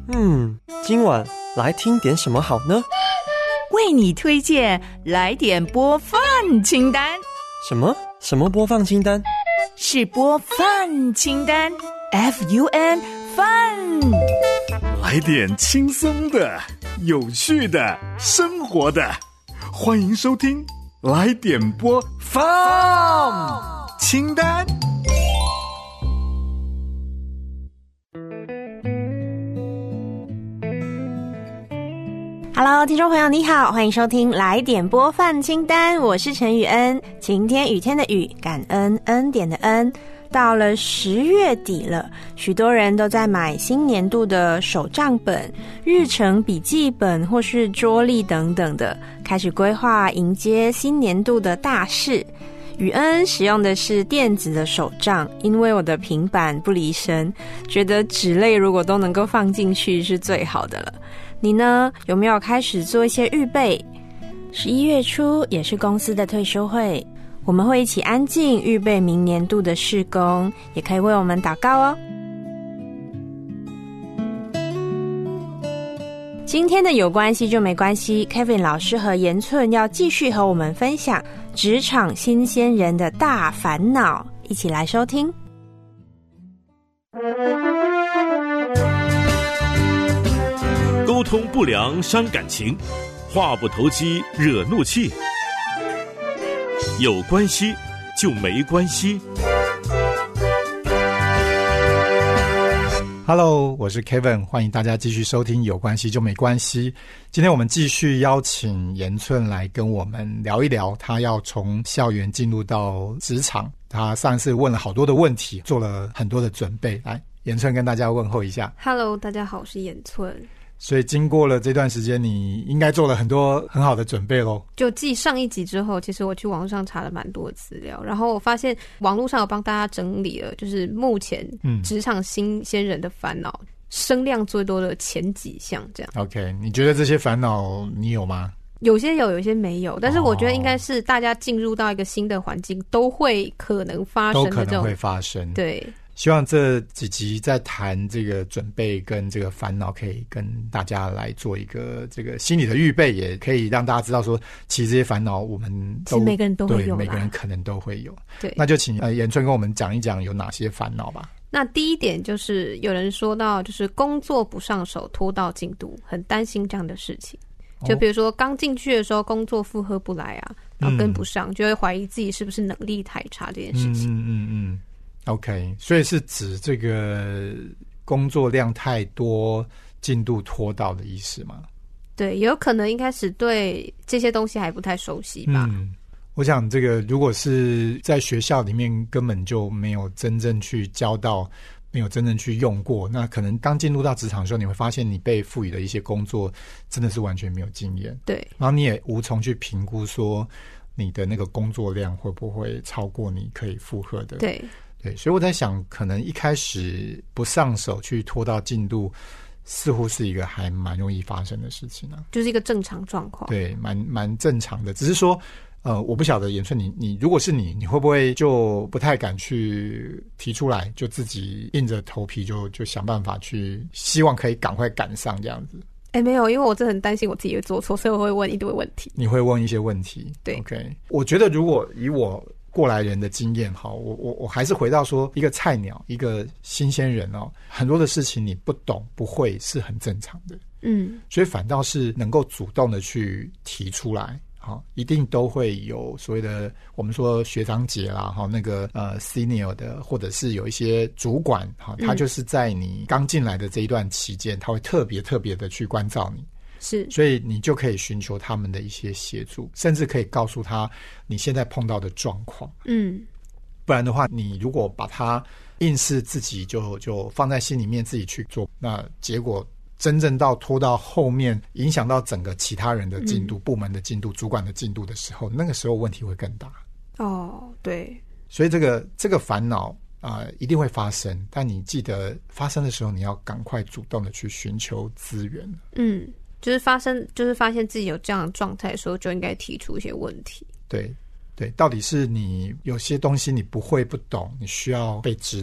今晚来听点什么好呢？ 为你推荐来点播放清单。 什么播放清单？ 是播放清单 FUN Fun。 来点轻松的、有趣的、生活的，欢迎收听来点播放清单。 Hello， 听众朋友你好，欢迎收听来点播放清单，我是陈雨恩。晴天雨天的雨，感恩恩典的恩。到了10月底了，许多人都在买新年度的手账本、日程笔记本或是桌历等等的，开始规划迎接新年度的大事。雨恩使用的是电子的手账，因为我的平板不离身，觉得纸类如果都能够放进去是最好的了。你呢？有没有开始做一些预备？11月初也是公司的退休会，我们会一起安静预备明年度的事工，也可以为我们祷告哦。今天的有关系就没关系 Kevin 老师和严寸要继续和我们分享职场新鲜人的大烦恼，一起来收听。 沟通不良伤感情，话不投机惹怒气，有关系就没关系。 Hello， 我是 Kevin， 欢迎大家继续收听有关系就没关系。今天我们继续邀请严寸来跟我们聊一聊，他要从校园进入到职场，他上次问了好多的问题，做了很多的准备。来，严寸跟大家问候一下。 Hello， 大家好，我是严寸。 所以经过了这段时间，你应该做了很多很好的准备咯。 就继上一集之后，其实我去网络上查了蛮多的资料，然后我发现网络上有帮大家整理了就是目前职场新鲜人的烦恼，声量最多的前几项这样。 OK， 你觉得这些烦恼你有吗？ 有些有，有些没有，但是我觉得应该是大家进入到一个新的环境都会可能发生的这种， 都可能会发生。 对， 希望这几集在谈这个准备跟这个烦恼，可以跟大家来做一个这个心理的预备，也可以让大家知道说，其实这些烦恼我们都每个人都会有， 对，每个人可能都会有。 对， 那就请严寸跟我们讲一讲有哪些烦恼吧。 那第一点就是有人说到，就是工作不上手，拖到进度，很担心这样的事情。就比如说刚进去的时候工作负荷不来啊，然后跟不上，就会怀疑自己是不是能力太差这件事情。 OK， 所以是指这个工作量太多，进度拖到的意思吗？ 对，也有可能一开始对这些东西还不太熟悉吧。 我想这个如果是在学校里面根本就没有真正去教到，没有真正去用过，那可能刚进入到职场的时候，你会发现你被赋予的一些工作真的是完全没有经验。 对， 然后你也无从去评估说你的那个工作量会不会超过你可以负荷的。 对， 所以我在想，可能一开始不上手去拖到进度，似乎是一个还蛮容易发生的事情啊， 就是一个正常状况。 对，蛮正常的。只是说我不晓得严寸你如果是你会不会就不太敢去提出来，就自己硬着头皮就想办法去，希望可以赶快赶上这样子。 没有，因为我真的很担心我自己会做错，所以我会问一堆问题。 你会问一些问题？ 对 ，OK。我觉得如果以我过来人的经验，好，我还是回到说，一个菜鸟，一个新鲜人哦，很多的事情你不懂不会是很正常的。所以反倒是能够主动的去提出来。好，一定都会有所谓的我们说学长姐啦，那个senior 的，或者是有一些主管，他就是在你刚进来的这一段期间，他会特别的去关照你。 是， 所以你就可以寻求他们的一些协助，甚至可以告诉他你现在碰到的状况。不然的话，你如果把他硬是自己就放在心里面自己去做，那结果真正到拖到后面影响到整个其他人的进度、部门的进度、主管的进度的时候，那个时候问题会更大。 对， 所以这个烦恼一定会发生，但你记得发生的时候你要赶快主动的去寻求资源。 就是发现自己有这样的状态的时候，就应该提出一些问题。 对，到底是你有些东西你不会不懂，你需要被指导，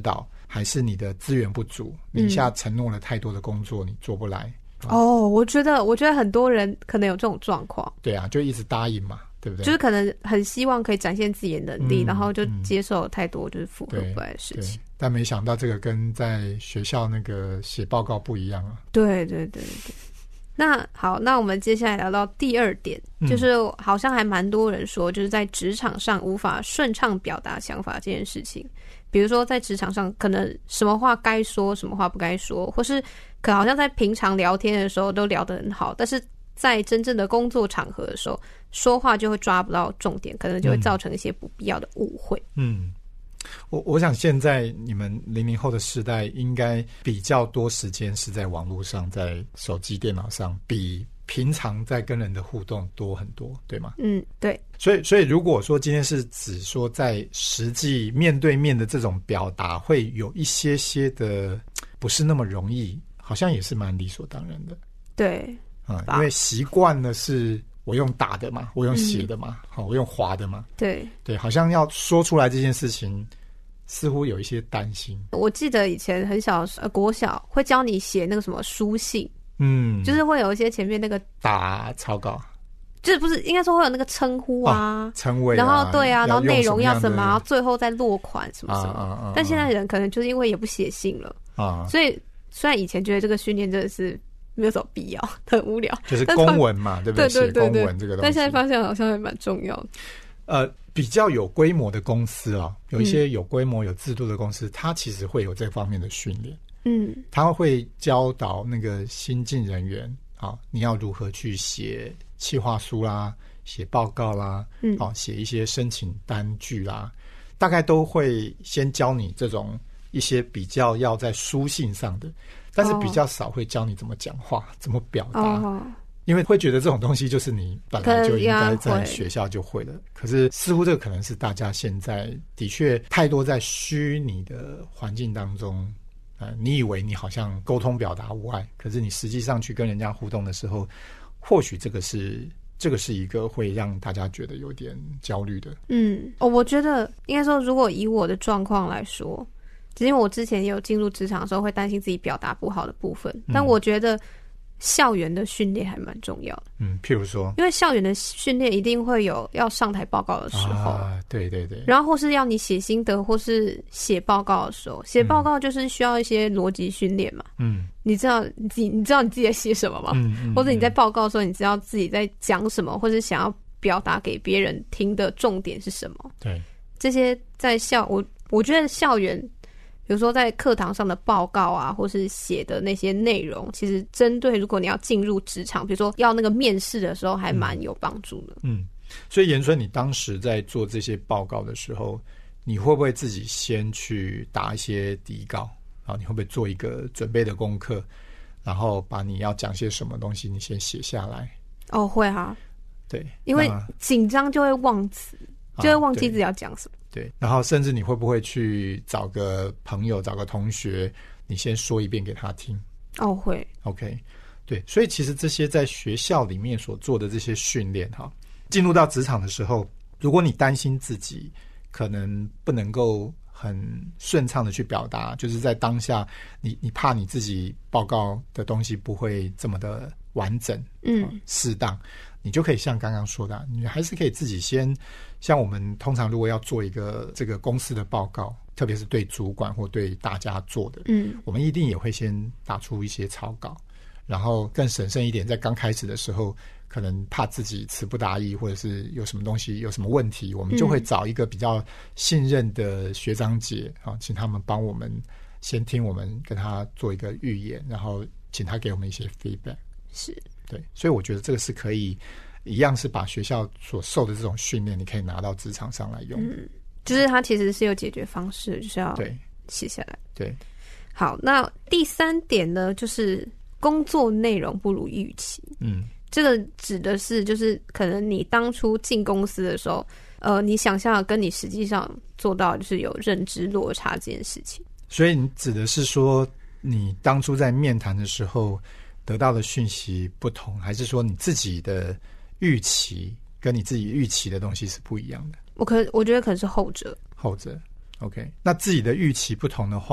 还是你的资源不足，你一下承诺了太多的工作，你做不来。 我觉得很多人可能有这种状况。 对啊，就一直答应嘛，对不对？ 就是可能很希望可以展现自己的能力，然后就接受太多就是符合不来的事情。 但没想到这个跟在学校那个写报告不一样啊。 对。那好，那我们接下来聊到第二点，就是好像还蛮多人说，就是在职场上无法顺畅表达想法这件事情。比如说在职场上，可能什么话该说，什么话不该说，或是可好像在平常聊天的时候都聊得很好，但是在真正的工作场合的时候，说话就会抓不到重点，可能就会造成一些不必要的误会。 我想现在你们00后的世代应该比较多时间是在网络上，在手机电脑上，比平常在跟人的互动多很多，对吗？ 对。 所以如果说今天是指说在实际面对面的这种表达会有一些的不是那么容易，好像也是蛮理所当然的。 对。 因为习惯了是我用打的嘛，我用写的嘛，我用滑的嘛。对，好像要说出来这件事情似乎有一些担心。 我记得以前很小国小会教你写那个什么书信，就是会有一些前面那个打草稿， 就是不是应该说会有那个称呼啊、 称谓啊， 然后对啊，然后内容要什么，然后最后再落款什么什么。但现在人可能就是因为也不写信了所以虽然以前觉得这个训练真的是没有什么必要，很无聊， 就是公文嘛，对不对？写公文这个东西， 但现在发现好像还蛮重要的。 比较有规模的公司啊，有一些有规模有制度的公司，它其实会有这方面的训练。他会教导那个新进人员你要如何去写企划书啦，写报告啦，写一些申请单据啦，大概都会先教你这种一些比较要在书信上的，但是比较少会教你怎么讲话，怎么表达。因为会觉得这种东西就是你本来就应该在学校就会了，可是似乎这个可能是大家现在的确太多在虚拟的环境当中，你以为你好像沟通表达无碍，可是你实际上去跟人家互动的时候，或许这个是一个会让大家觉得有点焦虑的。 我觉得应该说，如果以我的状况来说，因为我之前也有进入职场的时候会担心自己表达不好的部分，但我觉得校园的训练还蛮重要的。 譬如说， 因为校园的训练一定会有要上台报告的时候， 对， 然后或是要你写心得或是写报告的时候，写报告就是需要一些逻辑训练嘛。你知道你自己在写什么吗？或者你在报告的时候，你知道自己在讲什么，或者想要表达给别人听的重点是什么？ 对， 这些在我觉得校园，比如说在课堂上的报告啊，或是写的那些内容，其实针对如果你要进入职场，比如说要那个面试的时候，还蛮有帮助的。 所以延春，你当时在做这些报告的时候，你会不会自己先去打一些底稿？然后你会不会做一个准备的功课，然后把你要讲些什么东西你先写下来？ 会啊。 对， 因为紧张就会忘词，就会忘记自己要讲什么。 对，然后甚至你会不会去找个朋友、找个同学，你先说一遍给他听？ 会。 OK， 对，所以其实这些在学校里面所做的这些训练，进入到职场的时候，如果你担心自己可能不能够很顺畅的去表达，就是在当下你怕你自己报告的东西不会这么的完整，适当，你就可以像刚刚说的，你还是可以自己先，像我们通常如果要做一个这个公司的报告，特别是对主管或对大家做的，我们一定也会先打出一些草稿，然后更审慎一点，在刚开始的时候可能怕自己词不达意，或者是有什么东西有什么问题，我们就会找一个比较信任的学长姐请他们帮我们先听我们跟他做一个预演，然后请他给我们一些 feedback。 是， 对，所以我觉得这个是可以一样是把学校所受的这种训练，你可以拿到职场上来用。 就是它其实是有解决方式，就是要写下来。 对， 好，那第3点呢，就是工作内容不如预期。这个指的是就是可能你当初进公司的时候，你想象的跟你实际上做到就是有认知落差这件事情。 所以你指的是说，你当初在面谈的时候得到的讯息不同，还是说你自己的预期跟你自己预期的东西是不一样的？ 我觉得可能是后者。 OK， 那自己的预期不同的话，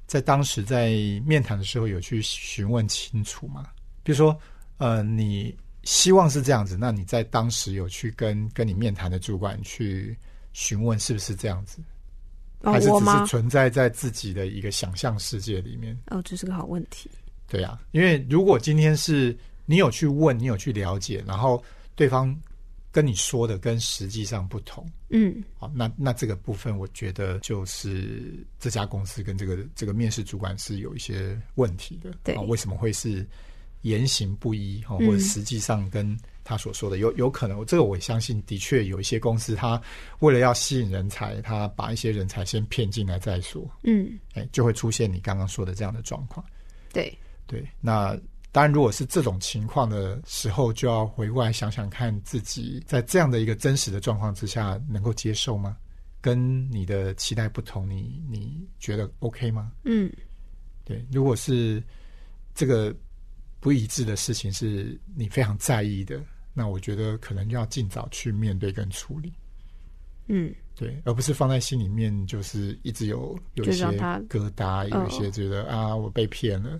在当时在面谈的时候有去询问清楚吗？比如说你希望是这样子，那你在当时有去跟你面谈的主管去询问是不是这样子，还是只是存在在自己的一个想象世界里面？ 这是个好问题。对啊，因为如果今天是你有去问，你有去了解，然后对方跟你说的跟实际上不同，好，那这个部分我觉得就是这家公司跟这个面试主管是有一些问题的。对，为什么会是言行不一，或者实际上跟他所说的有可能，这个我相信的确有一些公司他为了要吸引人才，他把一些人才先骗进来再说，就会出现你刚刚说的这样的状况。对，那当然如果是这种情况的时候，就要回过来想想看自己在这样的一个真实的状况之下能够接受吗？跟你的期待不同，你觉得 OK 吗？对，如果是这个不一致的事情是你非常在意的，那我觉得可能要尽早去面对跟处理。对，而不是放在心里面，就是一直有一些疙瘩，有一些觉得我被骗了。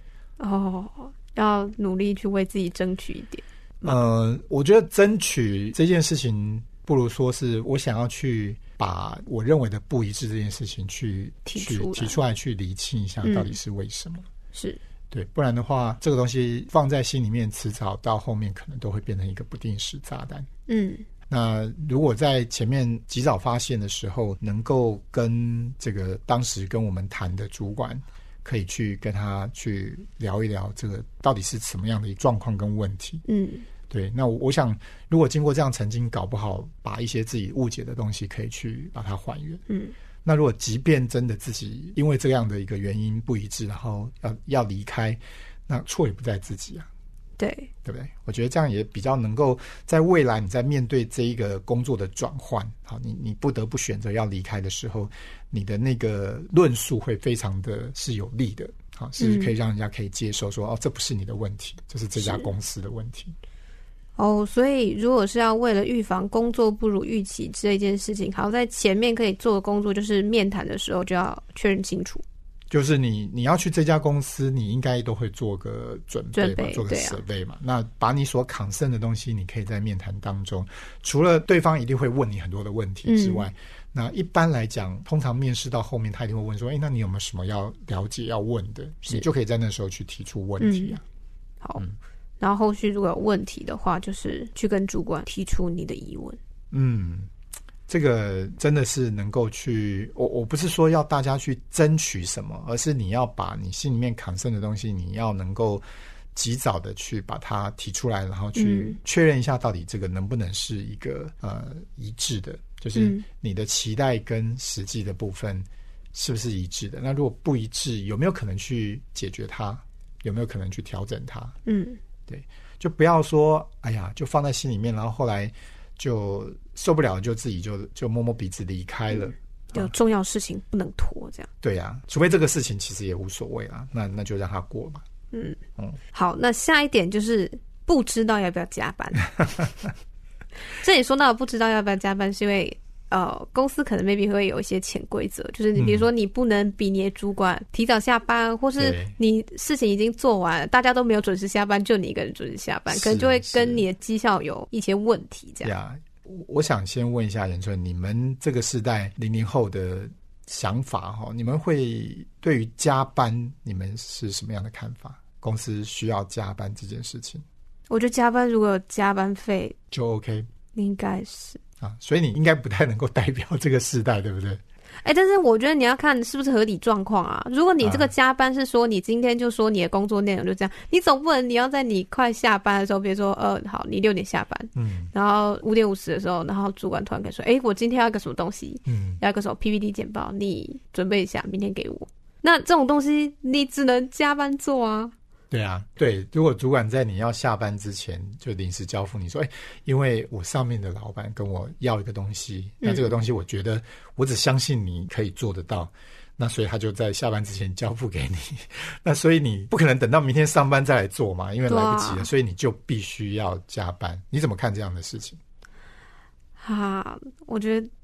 要努力去为自己争取一点。 我觉得争取这件事情，不如说是我想要去把我认为的不一致这件事情去提出来，去厘清一下到底是为什么。是。对，不然的话，这个东西放在心里面，迟早到后面可能都会变成一个不定时炸弹。那如果在前面及早发现的时候，能够跟这个当时跟我们谈的主管，可以去跟他去聊一聊这个到底是什么样的状况跟问题。对，那我想如果经过这样曾经，搞不好把一些自己误解的东西可以去把它还原。那如果即便真的自己因为这样的一个原因不一致，然后要离开，那错也不在自己啊。对不对？我觉得这样也比较能够在未来你在面对这一个工作的转换，好，你不得不选择要离开的时候，你的那个论述会非常的是有利的，好，是可以让人家可以接受说，这不是你的问题，这是这家公司的问题。 所以如果是要为了预防工作不如预期这件事情，好，在前面可以做的工作就是面谈的时候就要确认清楚。 就是你要去这家公司，你应该都会做个准备嘛，做个survey嘛。那把你所concern的东西，你可以在面谈当中，除了对方一定会问你很多的问题之外，那一般来讲，通常面试到后面，他一定会问说：“那你有没有什么要了解、要问的？”你就可以在那时候去提出问题啊。 好，然后后续如果有问题的话，就是去跟主管提出你的疑问。 这个真的是能够去，我不是说要大家去争取什么，而是你要把你心里面concern的东西，你要能够及早的去把它提出来，然后去确认一下到底这个能不能是一个一致的，就是你的期待跟实际的部分是不是一致的。那如果不一致，有没有可能去解决它？有没有可能去调整它？对，就不要说就放在心里面，然后后来就受不了，就自己就摸摸鼻子离开了。 有重要事情不能拖，这样。 对啊，除非这个事情其实也无所谓啦，那就让他过吧。 好，那下一点就是不知道要不要加班。这里说到不知道要不要加班，是因为公司可能 maybe 会有一些潜规则，就是你比如说你不能比你的主管提早下班，或是你事情已经做完了，大家都没有准时下班，就你一个人准时下班，可能就会跟你的绩效有一些问题这样。 我想先问一下仁春，你们这个世代00后的想法，你们会对于加班你们是什么样的看法？公司需要加班这件事情， 我觉得加班如果有加班费就 OK， 应该是所以你应该不太能够代表这个世代，对不对？ 但是我觉得你要看是不是合理状况啊。如果你这个加班是说你今天就说你的工作内容就这样，你总不能你要在你快下班的时候，比如说好，你6点下班，然后5点50的时候，然后主管突然跟说，我今天要一个什么东西，要一个什么 PPT 简报，你准备一下，明天给我。那这种东西你只能加班做啊。 对啊，对，如果主管在你要下班之前就临时交付你说，因为我上面的老板跟我要一个东西，那这个东西我觉得我只相信你可以做得到，那所以他就在下班之前交付给你，那所以你不可能等到明天上班再来做嘛，因为来不及了，所以你就必须要加班。你怎么看这样的事情？ 我觉得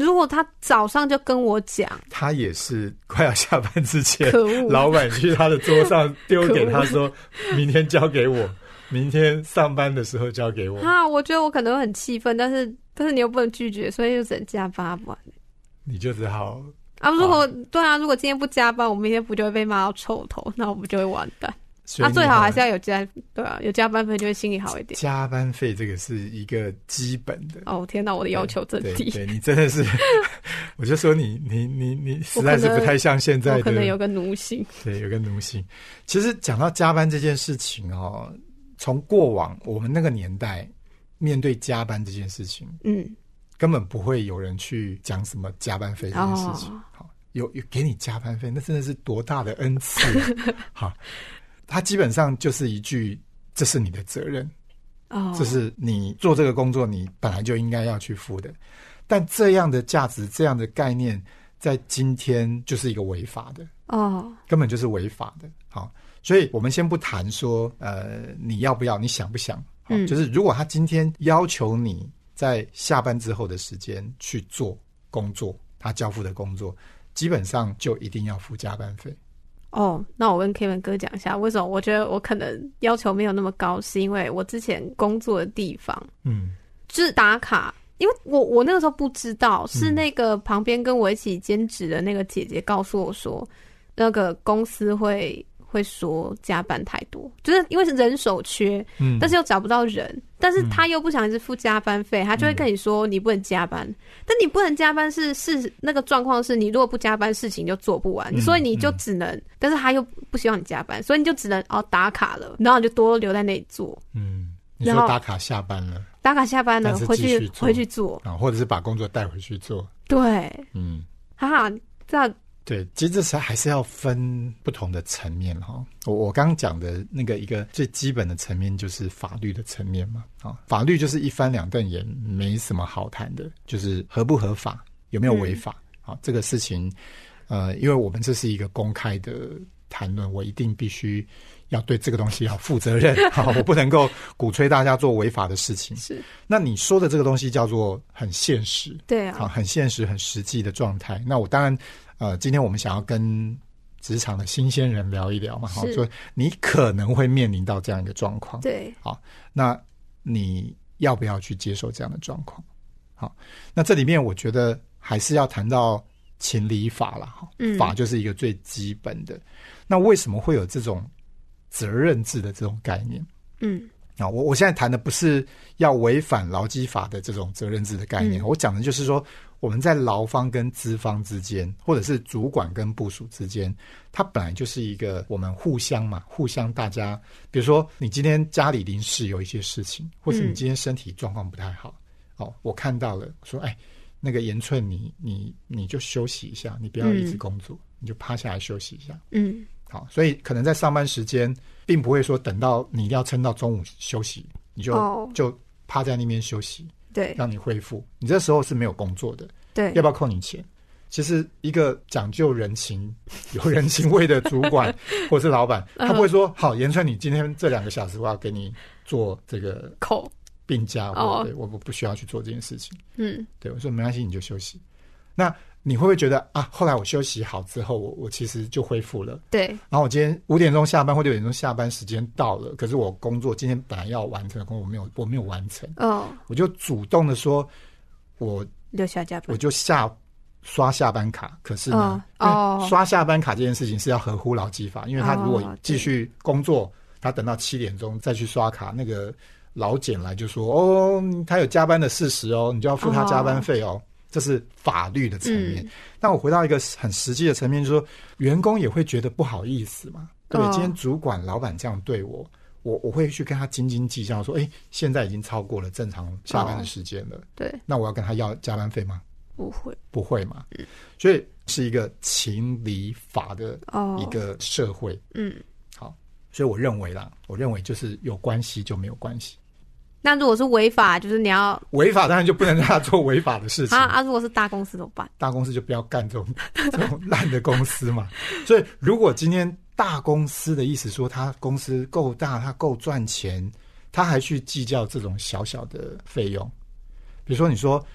如果他早上就跟我讲， 他也是快要下班之前， 可恶， 老板去他的桌上丢给他说，明天交给我，明天上班的时候交给我。 我觉得我可能会很气愤，但是你又不能拒绝，所以就只能加班完。 你就只好如果如果今天不加班，我明天不就会被骂到臭头，那我们就会完蛋。最好还是要有有加班费，就会心里好一点。 加班费这个是一个基本的。 天哪，我的要求真低。 对，你真的是，我就说你实在是不太像现在的。 我可能有个奴性。对， 有个奴性。其实讲到加班这件事情从过往我们那个年代面对加班这件事情，根本不会有人去讲什么加班费这件事情。有给你加班费，那真的是多大的恩赐。好。它基本上就是一句，这是你的责任，这是你做这个工作你本来就应该要去付的。但这样的价值，这样的概念，在今天就是一个违法的根本就是违法的。好，所以我们先不谈说你要不要，你想不想，就是如果他今天要求你在下班之后的时间去做工作，他交付的工作，基本上就一定要付加班费。 那我跟 Kevin 哥讲一下，为什么我觉得我可能要求没有那么高，是因为我之前工作的地方，就是打卡，因为我那个时候不知道，是那个旁边跟我一起兼职的那个姐姐告诉我说，那个公司会说加班太多，就是因为是人手缺，但是又找不到人，但是他又不想一直付加班费，他就会跟你说你不能加班，但你不能加班是那个状况是你如果不加班事情就做不完，所以你就只能，但是他又不希望你加班，所以你就只能打卡了，然后你就多留在那里做。 你说打卡下班了，回去做或者是把工作带回去做。 对，这样。 对，其实这还是要分不同的层面我刚刚讲的那个一个最基本的层面就是法律的层面嘛。法律就是一翻两瞪眼，没什么好谈的，就是合不合法，有没有违法。这个事情因为我们这是一个公开的谈论，我一定必须要对这个东西要负责任我不能够鼓吹大家做违法的事情。 是， 那你说的这个东西叫做很现实。 对啊， 很现实很实际的状态。那我当然今天我们想要跟职场的新鲜人聊一聊嘛，说你可能会面临到这样一个状况。 对， 好，那你要不要去接受这样的状况？好，那这里面我觉得还是要谈到情理法啦。法就是一个最基本的。那为什么会有这种责任制的这种概念？我现在谈的不是要违反劳基法的这种责任制的概念，我讲的就是说我们在劳方跟资方之间，或者是主管跟部属之间，它本来就是一个我们互相大家，比如说你今天家里临时有一些事情，或者你今天身体状况不太好，我看到了说那个延寸你就休息一下，你不要一直工作，你就趴下来休息一下。好，所以可能在上班时间并不会说等到你一定要撑到中午休息，你就趴在那边休息， 对， 让你恢复。你这时候是没有工作的， 对， 要不要扣你钱？其实一个讲究人情、有人情味的主管或是老板，他不会说好，延川，你今天这2个小时我要给你做这个扣病假，我不需要去做这件事情。对，我说没关系，你就休息。那你会不会觉得后来我休息好之后，我其实就恢复了？ 对。 然后我今天5点钟下班或6点钟下班时间到了，可是我工作今天本来要完成的工作我没有完成。我就主动的说，我留下加班， 我就刷下班卡。可是呢，刷下班卡这件事情是要合乎劳基法，因为他如果继续工作，他等到7点钟再去刷卡，那个劳检来就说他有加班的事实你就要付他加班费这是法律的层面。但我回到一个很实际的层面，就是说员工也会觉得不好意思嘛，对不对？今天主管老板这样对我会去跟他斤斤计较说现在已经超过了正常下班的时间了，对，那我要跟他要加班费吗？不会嘛。所以是一个情理法的一个社会。好，所以我认为就是有关系就没有关系。 那如果是违法，就是你要违法，当然就不能让他做违法的事情。 如果是大公司怎么办？ 大公司就不要干这种烂的公司嘛。所以如果今天大公司的意思说他公司够大，他够赚钱，他还去计较这种小小的费用。比如说你说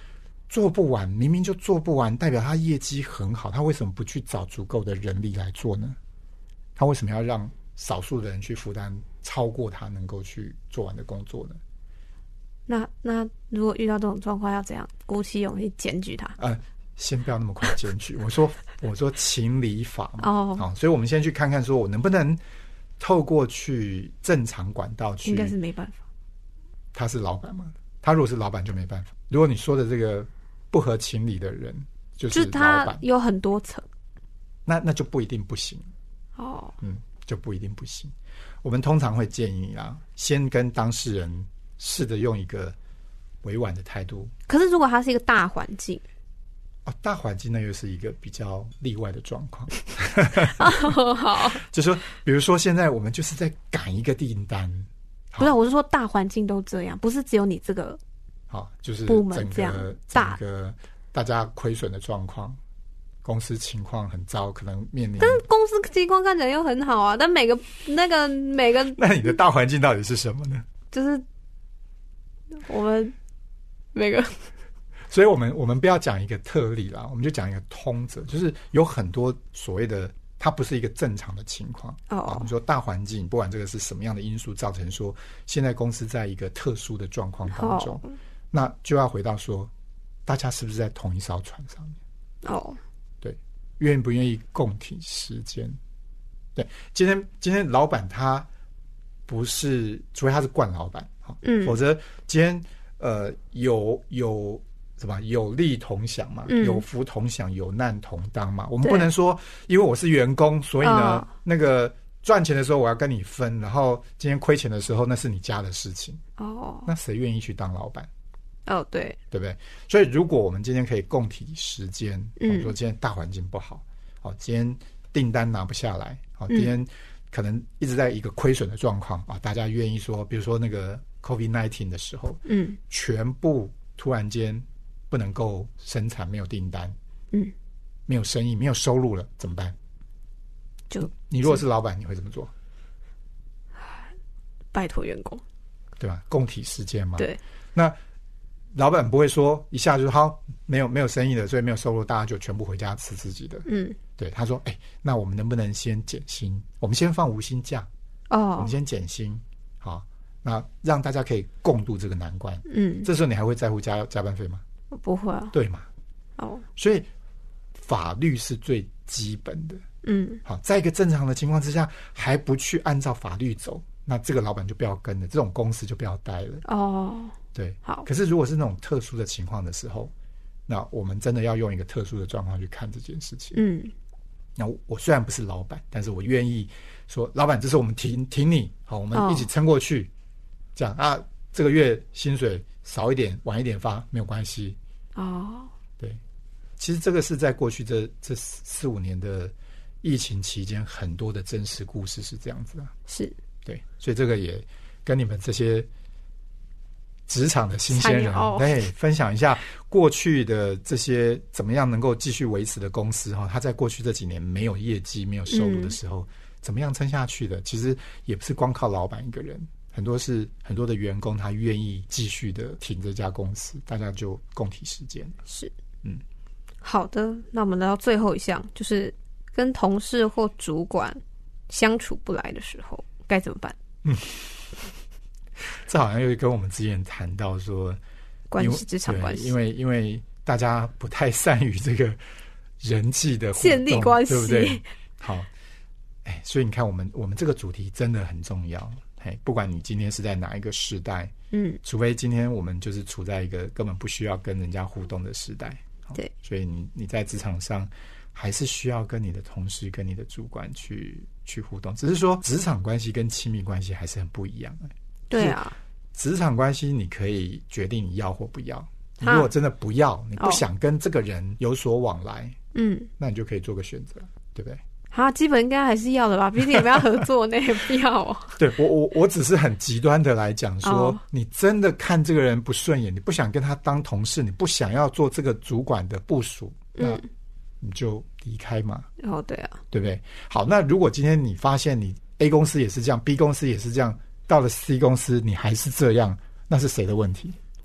做不完，明明就做不完，代表他业绩很好，他为什么不去找足够的人力来做呢？他为什么要让少数的人去负担超过他能够去做完的工作呢？ 那如果遇到这种状况要怎样鼓起勇气检举他？ 先不要那么快检举。我说情理法嘛。 哦， 所以我们先去看看，说我能不能透过去正常管道去。 应该是没办法。 他是老板嘛？他如果是老板就没办法。如果你说的这个不合情理的人，就是老板， 他有很多层， 那就不一定不行。 哦， 就不一定不行。我们通常会建议啦，先跟当事人试着用一个委婉的态度。 可是如果它是一个大环境， 大环境呢又是一个比较例外的状况。 好， 就说比如说现在我们就是在赶一个订单， 不是，我是说大环境都这样，不是只有你这个好，就是部门这样整个大家亏损的状况，公司情况很糟，可能面临。 但是公司情况看起来又很好啊，但每个， 那你的大环境到底是什么呢？ 就是我们每个。 所以我们不要讲一个特例啦，我们就讲一个通则，就是有很多所谓的它不是一个正常的情况。我们说大环境，不管这个是什么样的因素造成说现在公司在一个特殊的状况当中，那就要回到说大家是不是在同一艘船上面？对，愿不愿意共体时艰？对，今天老板他不是，除非他是惯老板，否则今天有什么有利同享嘛，有福同享，有难同当嘛。我们不能说因为我是员工，所以呢，那个赚钱的时候我要跟你分，然后今天亏钱的时候那是你家的事情。那谁愿意去当老板？ 对不对？所以如果我们今天可以共体时艰，说今天大环境不好，今天订单拿不下来，今天可能一直在一个亏损的状况啊，大家愿意说，比如说那个 COVID-19 的时候，全部突然间不能够生产，没有订单，没有生意，没有收入了，怎么办？你如果是老板，你会怎么做？ 拜托员工， 对吧？共体时艰嘛。 对， 那老板不会说一下就好，没有生意的，所以没有收入，大家就全部回家吃自己的。对，他说，那我们能不能先减薪？我们先放无薪假，我们先减薪，好，那让大家可以共度这个难关。这时候你还会在乎加班费吗？ 不会啊。 对嘛？所以法律是最基本的。好，在一个正常的情况之下，还不去按照法律走，那这个老板就不要跟了，这种公司就不要待了。对， 好。 可是如果是那种特殊的情况的时候，那我们真的要用一个特殊的状况去看这件事情。那我虽然不是老板，但是我愿意说，老板，这是我们挺你，好，我们一起撑过去。这样啊，这个月薪水少一点，晚一点发没有关系。对，其实这个是在过去这4-5年的疫情期间，很多的真实故事是这样子啊。 是， 对，所以这个也跟你们这些职场的新鲜人，分享一下过去的这些怎么样能够继续维持的公司他在过去这几年没有业绩、没有收入的时候，怎么样撑下去的？其实也不是光靠老板一个人，很多的员工他愿意继续的挺这家公司，大家就共体时艰。 是，好的，那我们来到最后一项，就是跟同事或主管相处不来的时候该怎么办？ 这好像又跟我们之前谈到说职场关系， 因为大家不太善于这个人际的互动， 建立关系， 对不对？好，所以你看我们这个主题真的很重要。不管你今天是在哪一个时代，除非今天我们就是处在一个根本不需要跟人家互动的时代， 对，所以你在职场上还是需要跟你的同事、跟你的主管去互动，只是说职场关系跟亲密关系还是很不一样的。 对啊， 职场关系你可以决定你要或不要。你如果真的不要，你不想跟这个人有所往来，那你就可以做个选择，对不对？ 基本应该还是要的吧，毕竟你们要合作呢，不要对，我只是很极端的来讲说，你真的看这个人不顺眼，你不想跟他当同事，你不想要做这个主管的部属，那你就离开嘛。 对啊， 对不对？好，那如果今天你发现你 A 公司也是这样， B 公司也是这样，到了 C 公司你还是这样，那是谁的问题？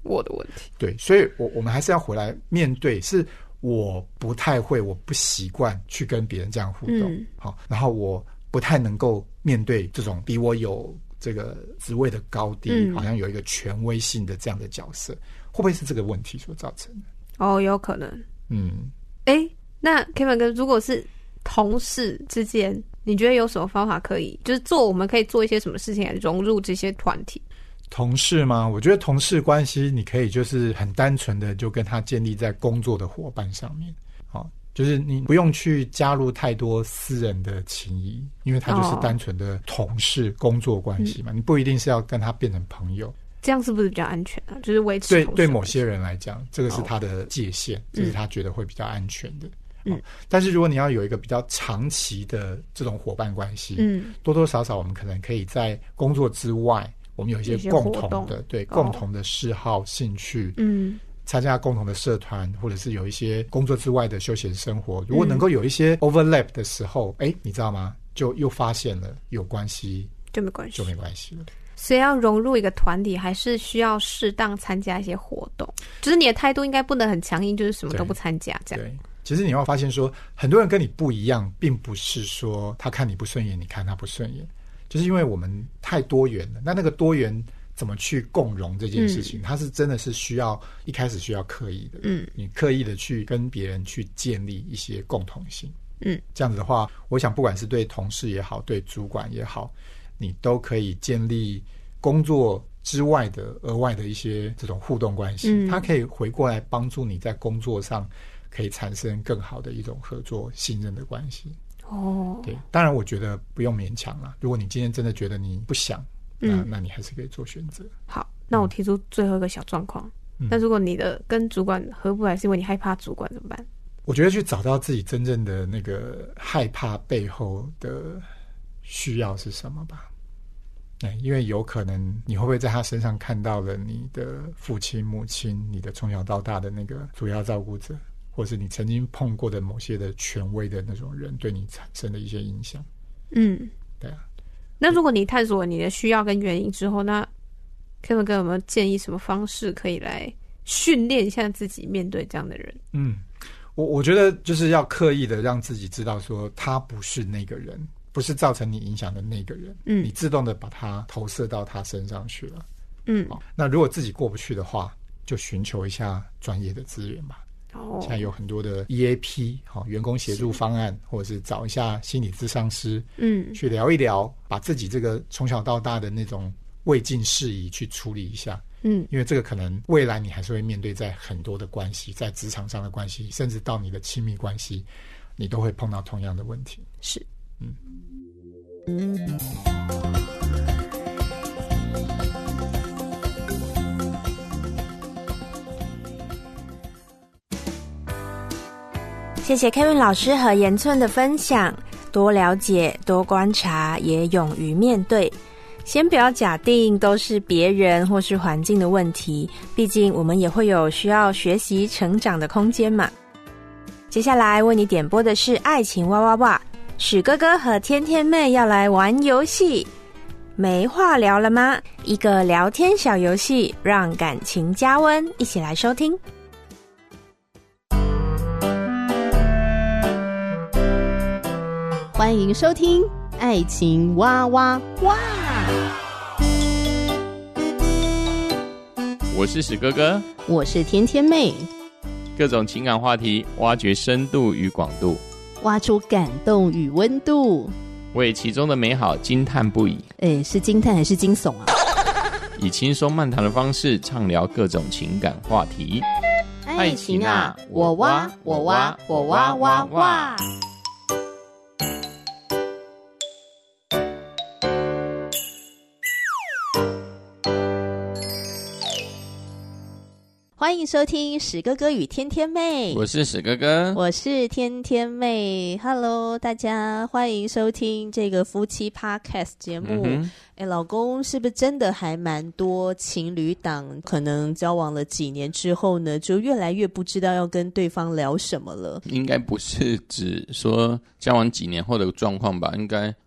我的问题。 对，所以我们还是要回来面对，是我不太会，我不习惯去跟别人这样互动，好，然后我不太能够面对这种比我有这个职位的高低，好像有一个权威性的这样的角色，会不会是这个问题所造成的？ 哦，有可能。那 Kevin 哥，如果是同事之间，你觉得有什么方法可以，就是我们可以做一些什么事情来融入这些团体？ 同事吗？我觉得同事关系你可以就是很单纯的就跟他建立在工作的伙伴上面，好，就是你不用去加入太多私人的情谊，因为他就是单纯的同事工作关系嘛，你不一定是要跟他变成朋友。 这样是不是比较安全啊？就是维持对某些人来讲，这个是他的界限，这是他觉得会比较安全的。但是如果你要有一个比较长期的这种伙伴关系，多多少少我们可能可以在工作之外，我们有一些共同的共同的嗜好兴趣，参加共同的社团，或者是有一些工作之外的休闲生活，如果能够有一些 overlap 的时候，你知道吗？就又发现了有关系，就没关系了。 所以要融入一个团体，还是需要适当参加一些活动，就是你的态度应该不能很强硬，就是什么都不参加这样。对， 其实你会发现说，很多人跟你不一样，并不是说他看你不顺眼，你看他不顺眼，就是因为我们太多元了。那个多元怎么去共融这件事情，它是真的是需要一开始需要刻意的，你刻意的去跟别人去建立一些共同性，这样子的话，我想不管是对同事也好，对主管也好，你都可以建立工作之外的额外的一些这种互动关系，它可以回过来帮助你在工作上可以产生更好的一种合作信任的关系。对，当然我觉得不用勉强啦，如果你今天真的觉得你不想，那你还是可以做选择。 好，那我提出最后一个小状况，那如果你的跟主管合不来是因为你害怕主管怎么办？ 我觉得去找到自己真正的那个害怕背后的需要是什么吧。因为有可能你会不会在他身上看到了你的父亲母亲，你的从小到大的那个主要照顾者，或是你曾经碰过的某些的权威的那种人对你产生的一些影响。对啊。 那如果你探索你的需要跟原因之后，那Kevin哥有没有建议什么方式可以来训练一下自己面对这样的人？ 我觉得就是要刻意的让自己知道说他不是那个人，不是造成你影响的那个人，你自动的把它投射到他身上去了。那如果自己过不去的话，就寻求一下专业的资源吧。现在有很多的 EAP 员工协助方案，或者是找一下心理咨商师，去聊一聊，把自己这个从小到大的那种未尽事宜去处理一下。因为这个可能未来你还是会面对在很多的关系，在职场上的关系，甚至到你的亲密关系，你都会碰到同样的问题。 是。 谢谢 Kevin 老师和严寸的分享，多了解，多观察，也勇于面对。先不要假定都是别人或是环境的问题，毕竟我们也会有需要学习成长的空间嘛。接下来为你点播的是爱情哇哇哇，史哥哥和天天妹要来玩游戏，没话聊了吗？一个聊天小游戏，让感情加温，一起来收听。 欢迎收听爱情哇哇哇！ 我是史哥哥， 我是天天妹， 各种情感话题，挖掘深度与广度， 挖出感动与温度， 为其中的美好惊叹不已。 是惊叹还是惊悚啊？ 以轻松漫谈的方式畅聊各种情感话题。 爱情啊，我挖我挖我挖挖挖！欢迎收听史哥哥与天天妹， 我是史哥哥， 我是天天妹。Hello， 大家欢迎收听这个夫妻 Podcast 节目。老公是不是真的还蛮多情侣档可能交往了几年之后呢，就越来越不知道要跟对方聊什么了？ 应该不是指说交往几年后的状况吧，应该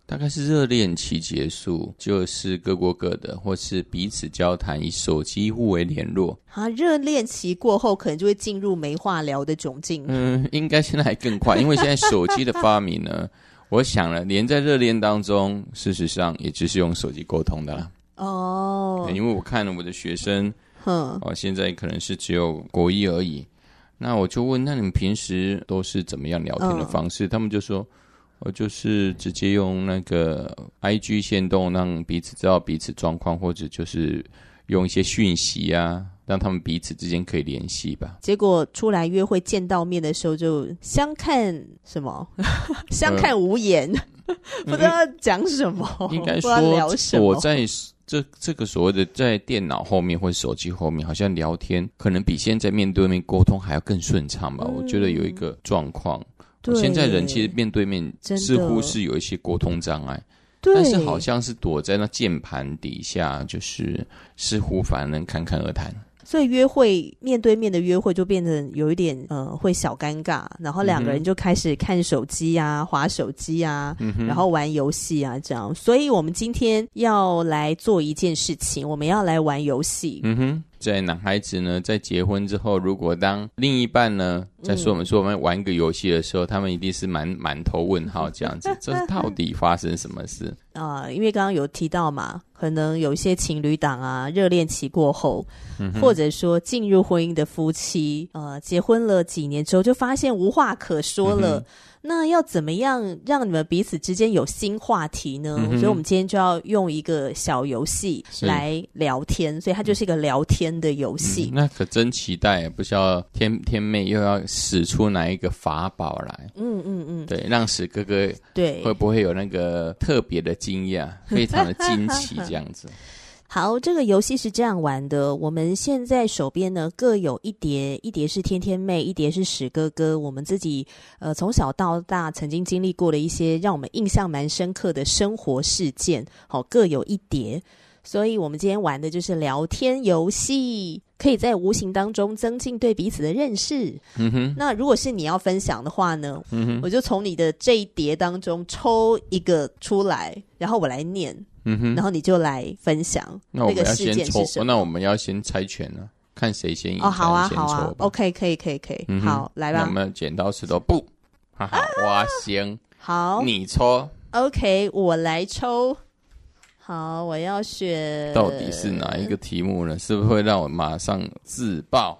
大概是热恋期结束，就是各过各的，或是彼此交谈，以手机互为联络。 热恋期过后可能就会进入没话聊的窘境。 应该现在还更快，因为现在手机的发明呢，我想了，连在热恋当中，事实上也只是用手机沟通的啦。因为我看了我的学生，现在可能是只有国一而已。那我就问，那你们平时都是怎么样聊天的方式？他们就说，就是直接用那个 IG 限动，让彼此知道彼此状况，或者就是用一些讯息啊，让他们彼此之间可以联系吧。 结果出来约会见到面的时候，就相看什么？相看无言，不知道讲什么。 应该说，我在这个所谓的在电脑后面或者手机后面，好像聊天可能比现在面对面沟通还要更顺畅吧。我觉得有一个状况。现在人其实面对面似乎是有一些沟通障碍，但是好像是躲在那键盘底下，就是似乎反而能侃侃而谈。 所以约会面对面的约会就变得有一点会小尴尬，然后两个人就开始看手机啊、滑手机啊，然后玩游戏啊这样。所以我们今天要来做一件事情，我们要来玩游戏。 在男孩子呢，在结婚之后，如果当另一半呢在说我们玩一个游戏的时候，他们一定是满头问号这样子，这到底发生什么事因为刚刚有提到嘛，可能有一些情侣档啊，热恋期过后，或者说进入婚姻的夫妻，结婚了几年之后就发现无话可说了。那要怎么样让你们彼此之间有新话题呢？所以我们今天就要用一个小游戏来聊天，所以它就是一个聊天的游戏。 那可真期待，不知道天妹又要使出哪一个法宝来？对，让史哥哥对会不会有那个特别的惊讶，非常的惊奇这样子。 好，这个游戏是这样玩的，我们现在手边呢各有一叠，一叠是天天妹，一叠是史哥哥，我们自己从小到大曾经经历过的一些让我们印象蛮深刻的生活事件，各有一叠。所以我们今天玩的就是聊天游戏，可以在无形当中增进对彼此的认识。那如果是你要分享的话呢，我就从你的这一叠当中抽一个出来，然后我来念，然后你就来分享那个事件是什么。 那我们要先猜拳了，看谁先赢。 好啊，OK， 可以，好，来吧。 那我们剪刀石头布，好，我先， 好， 你抽。 OK， 我来抽。好，我要选。 到底是哪一个题目呢？是不是会让我马上自爆？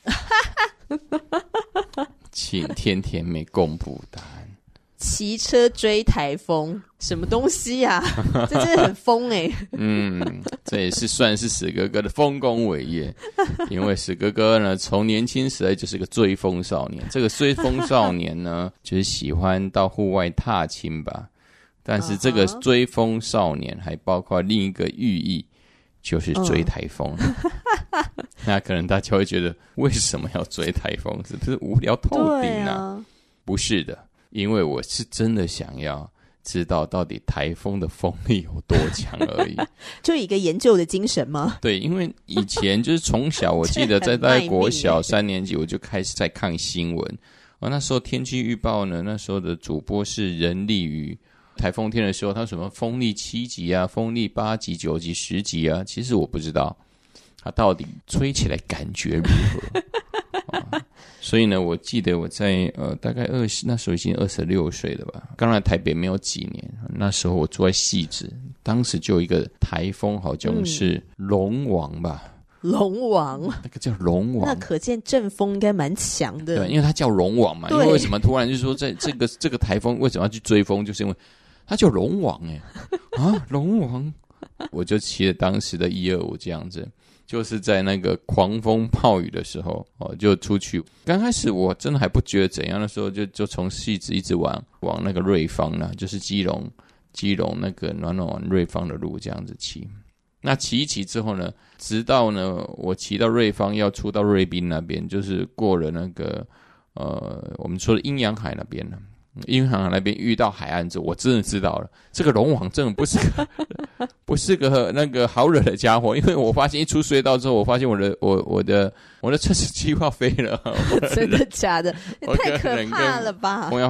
请天天妹公布答案。 骑车追台风，什么东西啊？这真的很疯这也是算是史哥哥的丰功伟业。因为史哥哥呢，从年轻时代就是个追风少年。这个追风少年呢，就是喜欢到户外踏青吧。但是这个追风少年还包括另一个寓意，就是追台风。那可能大家会觉得，为什么要追台风？是不是无聊透顶啊？不是的，因为我是真的想要知道到底台风的风力有多强而已。 就一个研究的精神吗？ 对，因为以前就是从小，我记得在大概国小3年级，我就开始在看新闻。那时候天气预报呢，那时候的主播是人力鱼。台风天的时候，它什么风力7级啊，风力8级、9级、10级啊，其实我不知道它到底吹起来感觉如何。所以呢，我记得我在大概那时候已经26岁了吧，刚来台北没有几年，那时候我住在汐止，当时就有一个台风，好像是龙王吧。 龙王， 那个叫龙王， 那可见阵风应该蛮强的。 对，因为它叫龙王嘛。因为为什么突然就说在这个台风为什么要去追风，就是因为它叫龙王龙王，我就骑了当时的125这样子，就是在那个狂风暴雨的时候就出去。刚开始我真的还不觉得怎样，的时候就从汐止一直往那个瑞芳啦，就是基隆那个暖瑞芳的路这样子骑。那骑一骑之后呢，直到呢我骑到瑞芳要出到瑞滨那边，就是过了那个我们说的阴阳海那边了。阴阳海那边遇到海岸之后，我真的知道了，这个龙王真的不是个那个好惹的家伙。因为我发现一出隧道之后，我发现我的测试机要飞了。 真的假的？也太可怕了吧！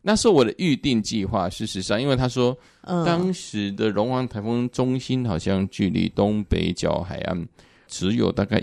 那时候我的预定计划，事实上，因为他说，当时的龙王台风中心好像距离东北角海岸只有大概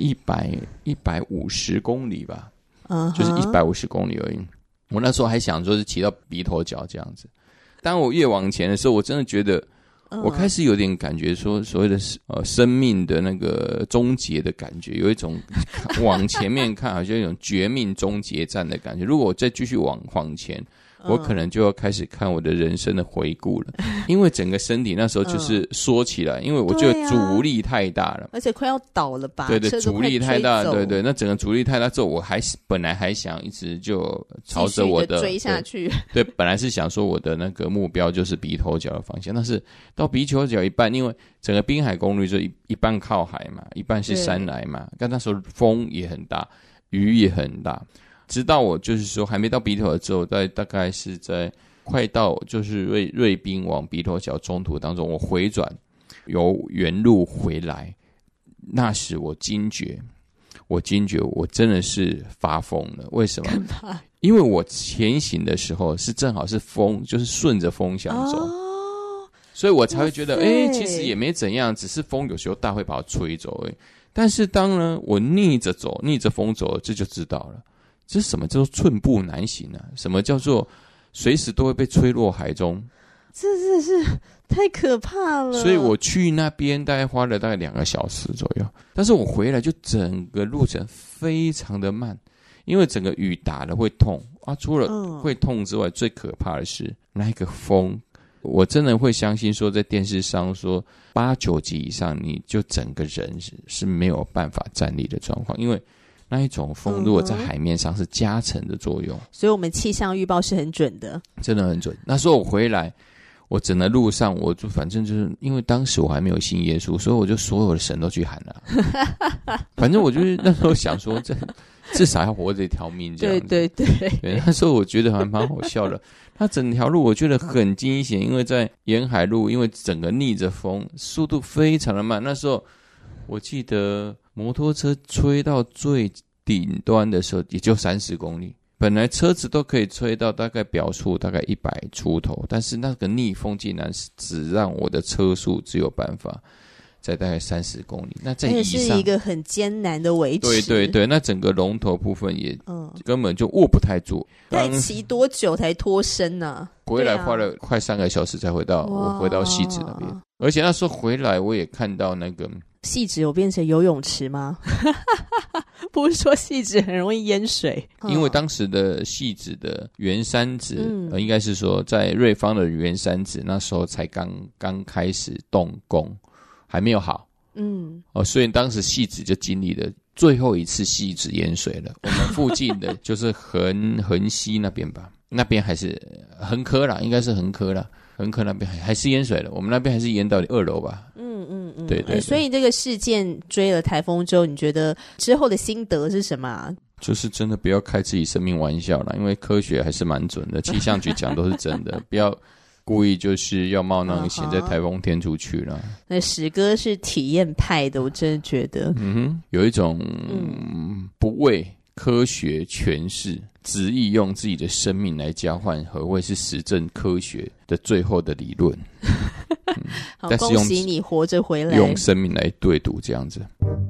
150公里吧，就是150公里而已。我那时候还想说是骑到鼻头角这样子。当我越往前的时候，我真的觉得，我开始有点感觉说，所谓的生命的那个终结的感觉，有一种往前面看，好像有一种绝命终结战的感觉。如果我再继续往前，我可能就要开始看我的人生的回顾了，因为整个身体那时候就是缩起来，因为我觉得阻力太大了， 而且快要倒了吧？ 对，阻力太大，对，那整个阻力太大之后，我本来还想一直就朝着我的追下去， 对，本来是想说我的那个目标就是鼻头角的方向，但是到鼻头角一半，因为整个滨海公路就一半靠海嘛，一半是山来嘛，但那时候风也很大，雨也很大。直到我就是说还没到鼻头角之后，大概是在快到就是瑞滨往鼻头角中途当中，我回转由原路回来，那时我惊觉我真的是发疯了。为什么？因为我前行的时候是正好是风，就是顺着风向走，所以我才会觉得其实也没怎样，只是风有时候大会把我吹走而已。但是当呢我逆着风走了，这就知道了，这是什么叫做寸步难行啊？什么叫做随时都会被吹落海中？ 这真是太可怕了。 所以我去那边大概花了大概2个小时左右，但是我回来就整个路程非常的慢，因为整个雨打了会痛啊。除了会痛之外，最可怕的是那个风。我真的会相信说，在电视上说8、9级以上，你就整个人是没有办法站立的状况，因为那一种风如果在海面上是加成的作用， 所以我们气象预报是很准的， 真的很准。那时候我回来，我整个路上我就反正就是因为当时我还没有信耶稣，所以我就所有的神都去喊了。反正我就是那时候想说，这至少要活着一条命这样子。 对， 那时候我觉得还蛮好笑的。它整条路我觉得很惊险，因为在沿海路，因为整个逆着风，速度非常的慢。那时候我记得摩托车吹到最顶端的时候也就30公里，本来车子都可以吹到大概表速大概100出头，但是那个逆风竟然只让我的车速只有办法在大概30公里，那在以上是一个很艰难的维持。 对，那整个龙头部分也根本就握不太住。 在骑多久才脱身呢？ 回来花了快3个小时才回到汐止那边，而且那时候回来我也看到那个汐止有变成游泳池吗？不是说汐止很容易淹水， 因为当时的汐止的原山子，应该是说在瑞芳的原山子那时候才刚开始动工，还没有好。所以当时汐止就经历了最后一次汐止淹水了。我们附近的就是横溪那边吧，那边还是横科啦，应该是横科啦，横科那边还是淹水了，我们那边还是淹到2楼吧。对。 所以这个事件追了台风之后，你觉得之后的心得是什么啊？ 就是真的不要开自己生命玩笑啦，因为科学还是蛮准的，气象局讲都是真的，不要故意就是要冒那个险，在台风天出去了。 那史哥是体验派的，我真的觉得， 有一种不为科学诠释，执意用自己的生命来交换何谓是实证科学的最后的理论。 好，恭喜你活着回来， 用生命来对赌这样子。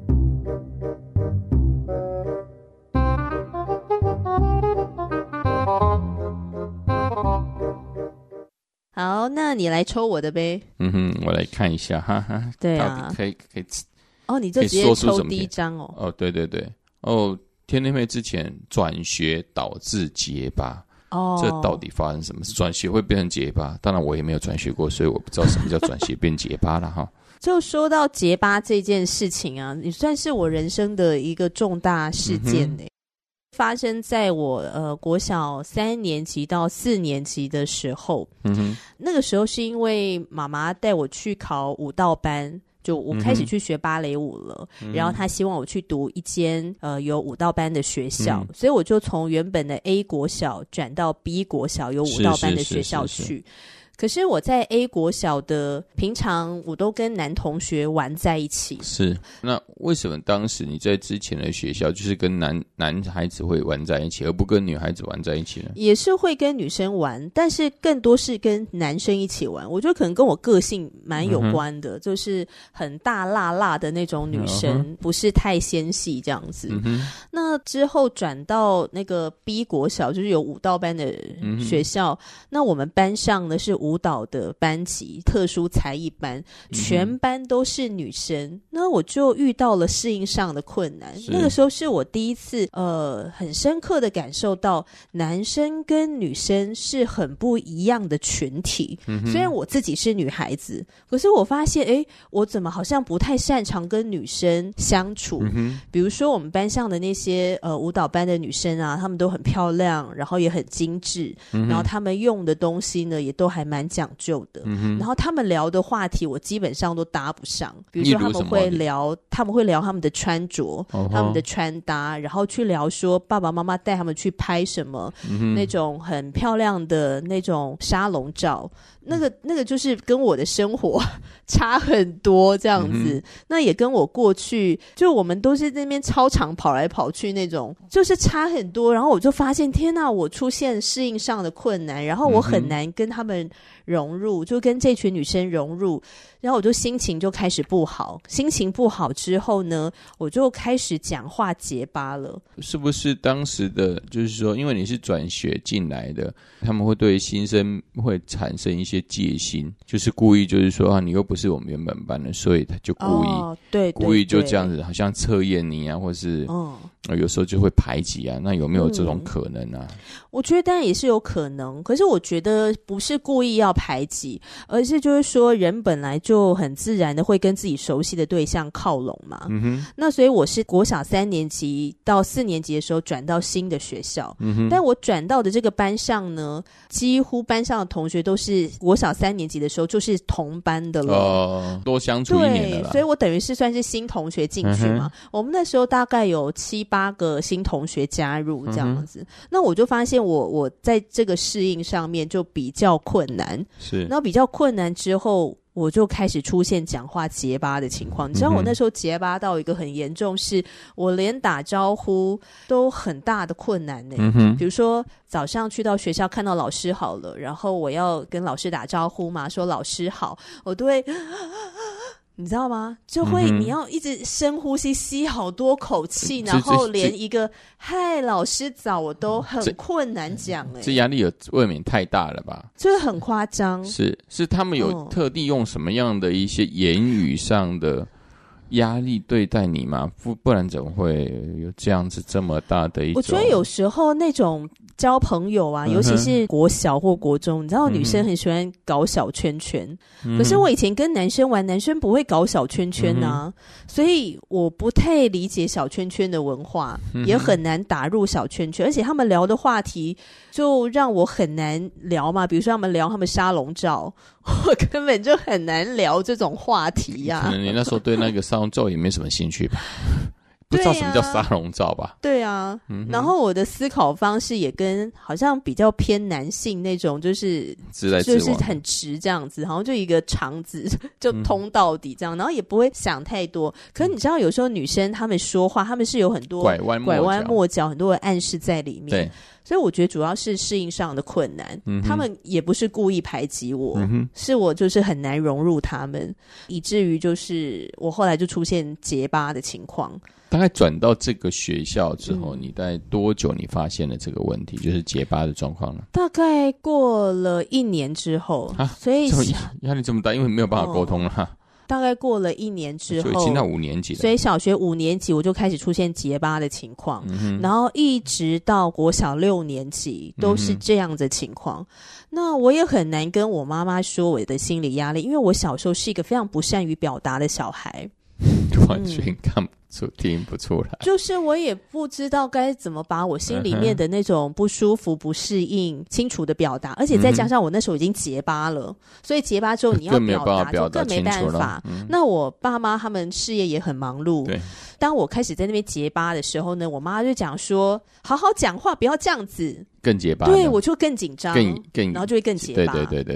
好，那你来抽我的呗。 我来看一下，哈哈。 对啊， 到底可以哦，你这直接抽第一张哦。 哦，对。天天妹之前转学导致结巴。这到底发生什么事？转学会变成结巴？当然我也没有转学过，所以我不知道什么叫转学变结巴了哈。 就说到结巴这件事情啊，也算是我人生的一个重大事件呢。发生在我国小3年级到4年级的时候。那个时候是因为妈妈带我去考舞蹈班，就我开始去学芭蕾舞了，然后他希望我去读一间有舞蹈班的学校，所以我就从原本的 A 国小转到 B 国小有舞蹈班的学校去。 可是我在 A 国小的平常我都跟男同学玩在一起。 是，那为什么当时你在之前的学校就是跟男孩子会玩在一起，而不跟女孩子玩在一起呢？ 也是会跟女生玩，但是更多是跟男生一起玩。我觉得可能跟我个性蛮有关的，就是很大辣辣的那种女生，不是太纤细这样子。那之后转到那个 B 国小，就是有舞蹈班的学校，那我们班上呢是舞蹈的班级，特殊才艺班，全班都是女生。那我就遇到了适应上的困难。那个时候是我第一次很深刻的感受到男生跟女生是很不一样的群体。虽然我自己是女孩子，可是我发现我怎么好像不太擅长跟女生相处。比如说我们班上的那些舞蹈班的女生啊，她们都很漂亮，然后也很精致，然后她们用的东西呢也都还蛮讲究的。然后她们聊的话题我基本上都搭不上。比如说她们会聊他们的穿着，他们的穿搭，然后去聊说爸爸妈妈带他们去拍什么那种很漂亮的那种沙龙照。那个就是跟我的生活差很多这样子。那也跟我过去就我们都是那边操场跑来跑去那种，就是差很多。然后我就发现天哪，我出现适应上的困难，然后我很难跟他们融入，就跟这群女生融入。然后我就心情就开始不好，心情不好之后呢，我就开始讲话结巴了。 是不是当时的就是说因为你是转学进来的，他们会对新生会产生一些戒心，就是故意就是说你又不是我们原本班的，所以他就故意对故意就这样子好像测验你啊，或是有时候就会排挤啊。那有没有这种可能啊？ 我觉得当然也是有可能，可是我觉得不是故意要排挤，而是就是说人本来就很自然的会跟自己熟悉的对象靠拢嘛。那所以我是国小3年级到4年级的时候转到新的学校，但我转到的这个班上呢，几乎班上的同学都是国小3年级的时候就是同班的了，多相处1年了啦。 对，所以我等于是算是新同学进去嘛。我们那时候大概有7-8个新同学加入这样子。那我就发现我在这个适应上面就比较困难。是，然后比较困难之后，我就开始出现讲话结巴的情况。你知道我那时候结巴到一个很严重，是我连打招呼都很大的困难呢。比如说早上去到学校看到老师好了，然后我要跟老师打招呼嘛，说老师好，我都会你知道吗？就会你要一直深呼吸，吸好多口气，然后连一个嗨老师早我都很困难讲。 这压力未免太大了吧？ 就是很夸张。是他们有特地用什么样的一些言语上的压力对待你吗？不然怎么会有这样子这么大的一种？ 我觉得有时候那种交朋友啊，尤其是国小或国中，你知道女生很喜欢搞小圈圈，可是我以前跟男生玩，男生不会搞小圈圈啊，所以我不太理解小圈圈的文化，也很难打入小圈圈，而且他们聊的话题就让我很难聊嘛。比如说他们聊他们沙龙照，我根本就很难聊这种话题啊。 可能你那时候对那个沙龙照也没什么兴趣吧？不知道什么叫沙龙照吧？ 对啊，然后我的思考方式也跟好像比较偏男性那种，就是很直这样子，好像就一个肠子就通到底这样，然后也不会想太多。可是你知道，有时候女生她们说话，她们是有很多拐弯抹角，很多的暗示在里面。对。所以我觉得主要是适应上的困难，他们也不是故意排挤我，是我就是很难融入他们，以至于就是我后来就出现结巴的情况。 大概转到这个学校之后，你大概多久你发现了这个问题，就是结巴的状况呢？ 大概过了1年之后，所以压力这么大，因为没有办法沟通了。 大概过了1年之后， 所以已经到5年级了， 所以小学5年级我就开始出现结巴的情况，然后一直到国小6年级都是这样的情况。那我也很难跟我妈妈说我的心理压力，因为我小时候是一个非常不善于表达的小孩， 完全看听不出来， 就是我也不知道该怎么把我心里面的那种不舒服、不适应清楚的表达，而且再加上我那时候已经结巴了，所以结巴之后你要表达就更没办法。那我爸妈他们事业也很忙碌，对。当我开始在那边结巴的时候呢，我妈就讲说：“好好讲话，不要这样子。”更结巴，对，我就更紧张，然后就会更结巴。 对。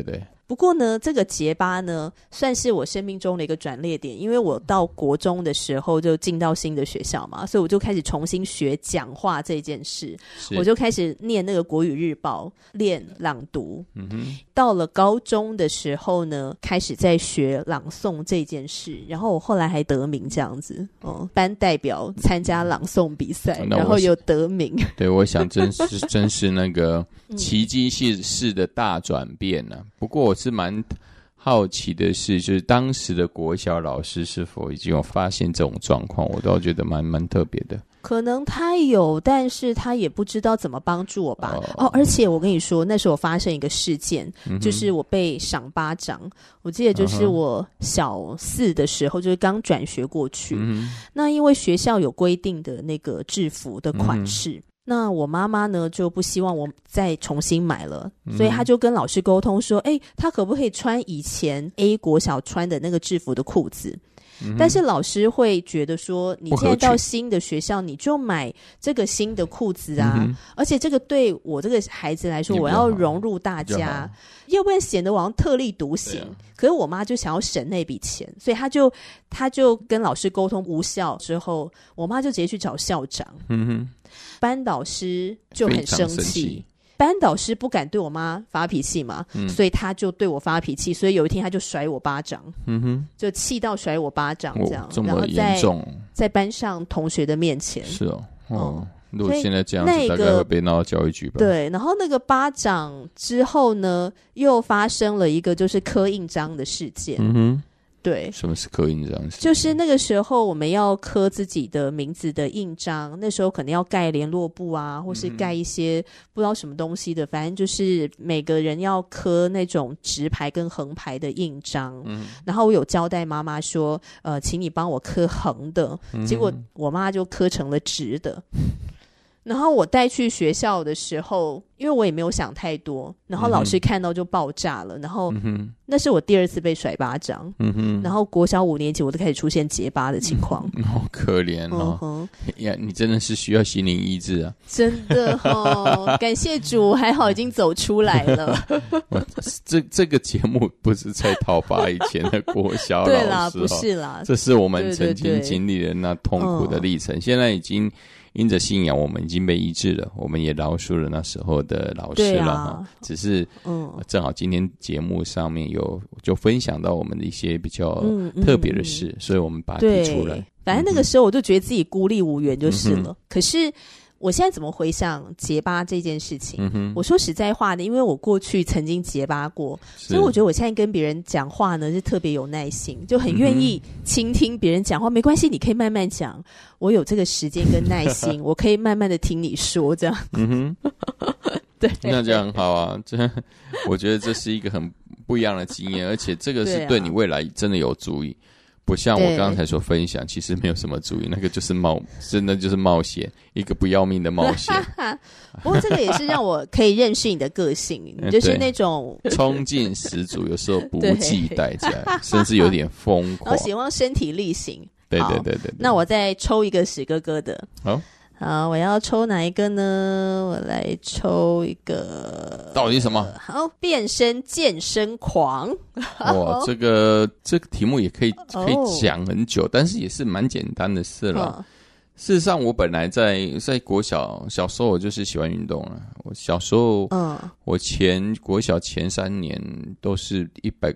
不过呢，这个结巴呢，算是我生命中的一个转捩点，因为我到国中的时候就进到新的学校嘛，所以我就开始重新学讲话这件事，我就开始念那个国语日报，练朗读。到了高中的时候呢，开始在学朗诵这件事，然后我后来还得名这样子，班代表参加朗诵比赛，然后有得名。 对，我想真是那个奇迹式的大转变啊。不过我是蛮好奇的是，就是当时的国小老师是否已经有发现这种状况，我倒觉得蛮特别的。 可能他有，但是他也不知道怎么帮助我吧。而且我跟你说，那时候发生一个事件，就是我被赏巴掌。我记得就是我小4的时候，就是刚转学过去。那因为学校有规定的那个制服的款式。那我妈妈呢就不希望我再重新买了，所以她就跟老师沟通说，她可不可以穿以前 A 国小穿的那个制服的裤子。但是老师会觉得说，你现在到新的学校，你就买这个新的裤子啊，而且这个对我这个孩子来说，我要融入大家，要不然显得我好像特立独行。可是我妈就想要省那笔钱，所以她就跟老师沟通无效之后，我妈就直接去找校长。班导师就很生气。班导师不敢对我妈发脾气嘛，所以他就对我发脾气，所以有一天他就甩我巴掌，就气到甩我巴掌这样， 这么严重， 在班上同学的面前。 是如果现在这样子，大概会被闹到教育局吧。 对，然后那个巴掌之后呢，又发生了一个就是刻印章的事件。对， 什么是刻印章？ 就是那个时候我们要刻自己的名字的印章，那时候可能要盖联络簿啊，或是盖一些不知道什么东西的，反正就是每个人要刻那种直排跟横排的印章。然后我有交代妈妈说，请你帮我刻横的，结果我妈就刻成了直的。然后我带去学校的时候，因为我也没有想太多，然后老师看到就爆炸了。然后那是我第2次被甩巴掌。然后国小5年级我都开始出现结巴的情况。 好可怜哦。你真的是需要心灵医治啊。 真的感谢主，还好已经走出来了。 这个节目不是在讨伐以前的国小老师。 对啦，不是啦， 这是我们曾经经历的那痛苦的历程。现在已经因着信仰，我们已经被医治了，我们也饶恕了那时候的老师了。只是正好今天节目上面就分享到我们的一些比较特别的事，所以我们把它提出来。 反正那个时候我就觉得自己孤立无援就是了。可是我现在怎么回想结巴这件事情？我说实在话的，因为我过去曾经结巴过，所以我觉得我现在跟别人讲话呢是特别有耐心，就很愿意倾听别人讲话。没关系，你可以慢慢讲，我有这个时间跟耐心，我可以慢慢的听你说这样。对， 那这样很好啊。我觉得这是一个很不一样的经验，而且这个是对你未来真的有助益。不像我刚才所分享，其实没有什么注意，那个就是真的就是冒险，一个不要命的冒险。 不过这个也是让我可以认识你的个性，你就是那种冲劲十足，有时候不计代价，甚至有点疯狂， 然后喜欢身体力行。 对。 那我再抽一个史哥哥的。好，我要抽哪一个呢？我来抽一个， 到底什么？ 好，变身健身狂。 哇，这个题目也可以讲很久，但是也是蛮简单的事了。事实上，我本来在国小时候我就是喜欢运动了。我小时候，我国小前3年都是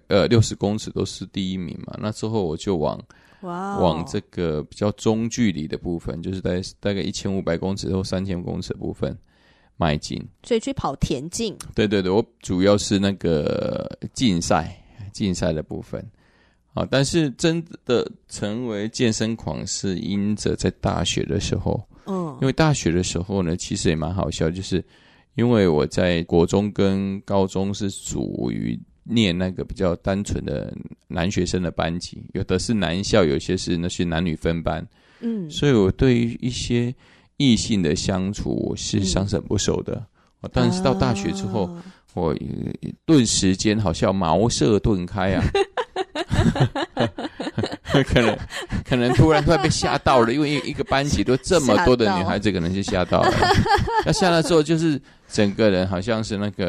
60公尺都是第1名嘛。那之后我就往这个比较中距离的部分，就是大概1500公尺或3000公尺的部分迈进。 所以去跑田径。 对，我主要是那个竞赛的部分。但是真的成为健身狂是因着在大学的时候。因为大学的时候呢，其实也蛮好笑，就是因为我在国中跟高中是属于念那个比较单纯的男学生的班级，有的是男校，有些是那些男女分班。所以我对于一些异性的相处，我事实上是很不熟的。但是到大学之后，我顿时间好像茅塞顿开啊。可能突然被吓到了，因为一个班级都这么多的女孩子，可能就吓到了。那下来之后，就是整个人好像是那个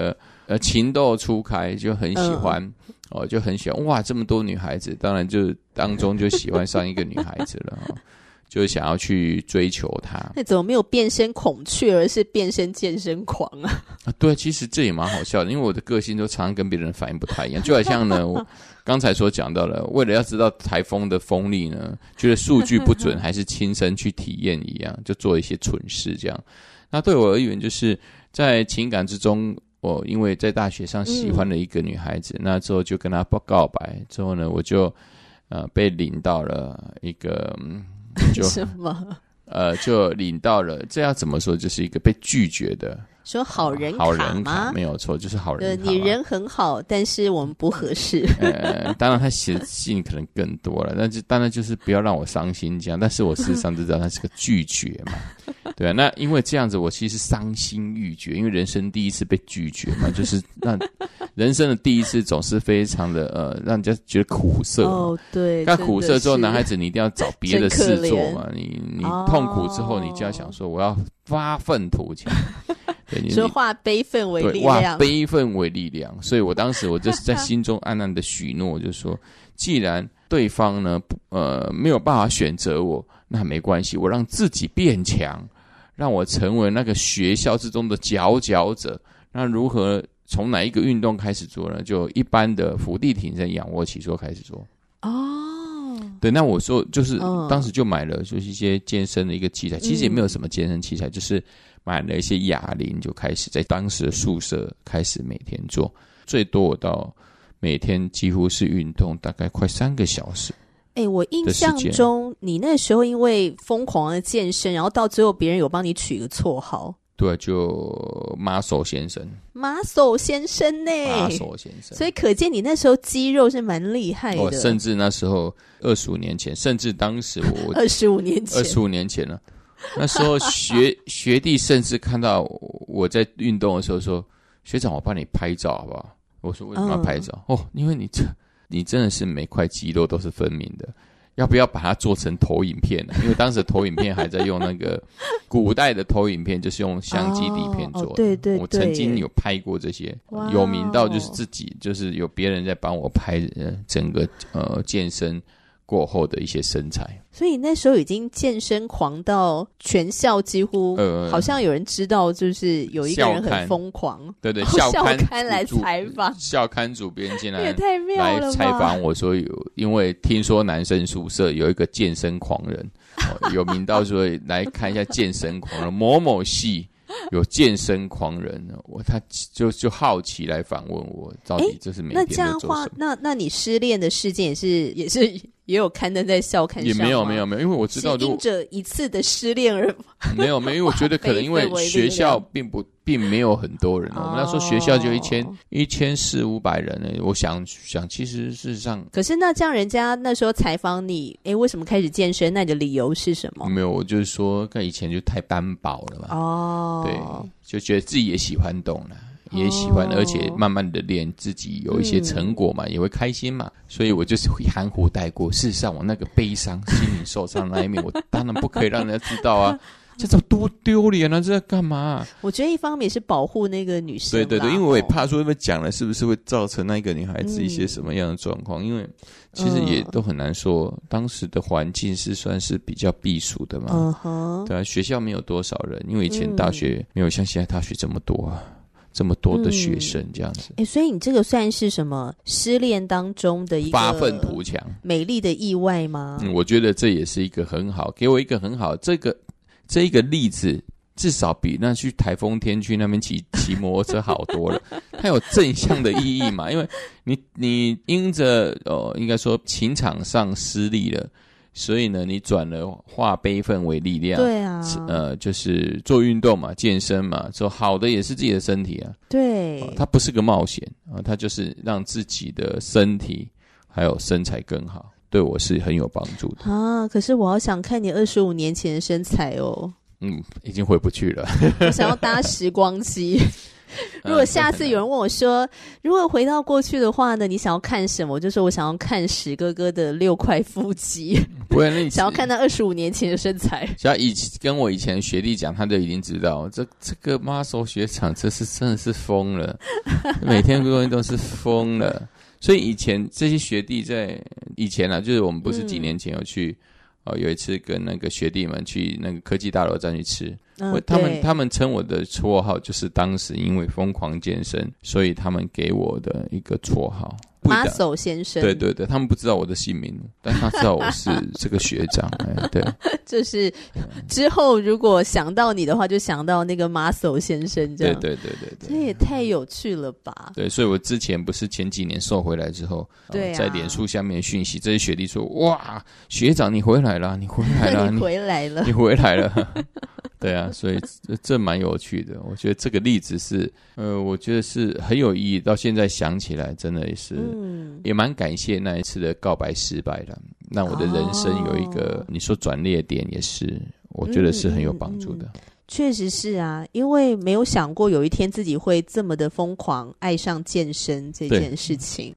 情窦初开，就很喜欢就很喜欢哇，这么多女孩子，当然就当中就喜欢上一个女孩子了就想要去追求她。 那怎么没有变身孔雀，而是变身健身狂啊？ 对，其实这也蛮好笑的，因为我的个性都常常跟别人的反应不太一样。就好像呢，我刚才所讲到了，为了要知道台风的风力呢，觉得数据不准，还是亲身去体验一样，就做一些蠢事这样。那对我而言，就是在情感之中，我因为在大学上喜欢了一个女孩子，那之后就跟她告白，之后呢，我就被领到了一个就什么？ 就领到了，这要怎么说？就是一个被拒绝的。 说好人卡吗？ 好人卡没有错，就是好人卡。 你人很好，但是我们不合适。 当然他写的信可能更多了，但是当然就是不要让我伤心这样。但是我事实上就知道他是个拒绝嘛，对啊。那因为这样子，我其实伤心欲绝，因为人生第一次被拒绝嘛，就是让人生的第一次总是非常的让人家觉得苦涩。 对。 那苦涩之后，男孩子你一定要找别的事做嘛。你痛苦之后，你就要想说我要发愤图强。 说化悲愤为力化量， 悲愤为力量。所以我当时我就是在心中暗暗的许诺，就说既然对方呢没有办法选择我，那没关系，我让自己变强，让我成为那个学校之中的佼佼者。那如何从哪一个运动开始做呢？就一般的伏地挺身、仰卧起坐开始做。对，那我说就是当时就买了就是一些健身的一个器材，其实也没有什么健身器材，就是买了一些哑铃，就开始在当时的宿舍开始每天做，最多我到每天几乎是运动大概快3个小时。 我印象中你那时候因为疯狂的健身，然后到最后别人有帮你取个绰号。 对，就Muscle先生。 Muscle先生呢 ？Muscle先生。 所以可见你那时候肌肉是蛮厉害的。 甚至那时候25年前，甚至当时我25年前了。那时候学弟甚至看到我在运动的时候说：“学长，我帮你拍照好不好？”我说：“为什么要拍照？”因为你真的是每块肌肉都是分明的。要不要把它做成投影片呢？因为当时投影片还在用那个古代的投影片，就是用相机底片做的。 对， 我曾经有拍过这些，有名到就是自己就是有别人在帮我拍整个健身过后的一些身材。 所以那时候已经健身狂到全校几乎好像有人知道，就是有一个人很疯狂。对，校刊来采访， 校刊主编进来也太妙了吧， 来采访我说因为听说男生宿舍有一个健身狂人，有名到说来看一下健身狂人某某系有健身狂人，他就好奇来访问我，到底这是每天在做什么？ 那这样的话，那你失恋的事件也有刊登在校刊上吗？ 也没有，因为我知道是因着一次的失恋而没有，因为我觉得可能因为学校并没有很多人，我们那时候学校就1400-500人，我想其实事实上， 可是那这样人家那时候采访你，为什么开始健身？那你的理由是什么？ 没有，我就是说跟以前就太单薄了嘛。对，就觉得自己也喜欢动了。也喜欢，而且慢慢的练，自己有一些成果嘛，也会开心嘛，所以我就是会含糊带过。事实上，我那个悲伤、心灵受伤那一面，我当然不可以让人家知道啊，这怎么多丢脸啊！这在干嘛？ 我觉得一方面是保护那个女生， 对，因为我也怕说，因为讲了是不是会造成那个女孩子一些什么样的状况？因为其实也都很难说，当时的环境是算是比较避暑的嘛，对啊，学校没有多少人，因为以前大学没有像现在大学这么多啊。这么多的学生这样子， 所以你这个算是什么失恋当中的一个发愤图强、 美丽的意外吗？ 我觉得这也是一个很好，给我一个很好这一个例子，至少比那去台风天去那边骑摩托车好多了。它有正向的意义嘛？因为你因着应该说情场上失利了。所以呢，你转了化悲愤为力量， 对啊， 就是做运动嘛，健身嘛，做好的也是自己的身体啊， 对， 它不是个冒险啊，它就是让自己的身体还有身材更好，对我是很有帮助的啊。可是我好想看你25年前的身材哦。 已经回不去了。 我想要搭时光机。如果下次有人问我说，如果回到过去的话呢，你想要看什么？我就说我想要看史哥哥的6块腹肌， 不会，那想要看他25年前的身材。 只要跟我以前学弟讲，他就已经知道这个 muscle 学长真的是疯了，每天运动是疯了。所以以前这些学弟在以前啊，就是我们不是几年前有去。有一次跟那个学弟们去那个科技大楼站去吃，他们称我的绰号就是当时因为疯狂健身，所以他们给我的一个绰号。 Muscle 先生， 对对对，他们不知道我的姓名，但他知道我是这个学长。对， 就是之后如果想到你的话，就想到那个 Muscle 先生这样。 对， 这也太有趣了吧？ 对，所以我之前不是前几年瘦回来之后， 对在脸书下面讯息，这些学弟说：“哇，学长你回来了，你回来了， 你回来了， 你回来了。”对啊，所以这蛮有趣的。我觉得这个例子是，我觉得是很有意义。到现在想起来，真的也是，也蛮感谢那一次的告白失败的，让我的人生有一个，你说转捩点，也是，我觉得是很有帮助的。 确实是啊，因为没有想过有一天自己会这么的疯狂爱上健身这件事情。